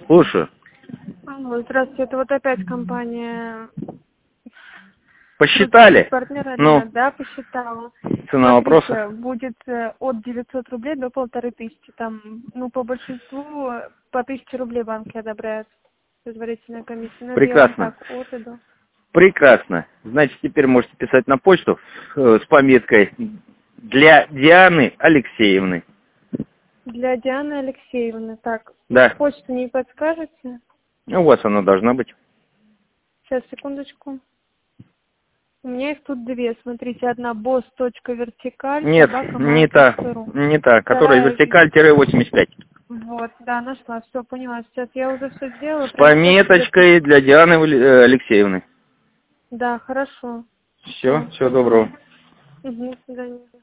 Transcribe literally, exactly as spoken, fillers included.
Слушаю. Алло, здравствуйте, это вот опять компания... Посчитали? Партнера, Ну, да, посчитала. цена вопроса? Смотрите, будет э, от девятисот рублей до полторы тысячи. Там, ну, по большинству э, по тысяче рублей банки одобряют. Предварительная комиссия. Но это я вам Прекрасно. так от и до. Прекрасно. Значит, теперь можете писать на почту э, с пометкой «Для Дианы Алексеевны». Для Дианы Алексеевны. Так, Да. почту не подскажете? У вас она должна быть. Сейчас, секундочку. У меня их тут две. Смотрите, одна boss.vertical. Нет, не та, не та, которая Вторая... вертикаль-восемьдесят пять. Вот, да, нашла, все, поняла. Сейчас я уже все сделала. С пометочкой для Дианы Алексеевны. Да, хорошо. Все, всего доброго. Угу, до свидания.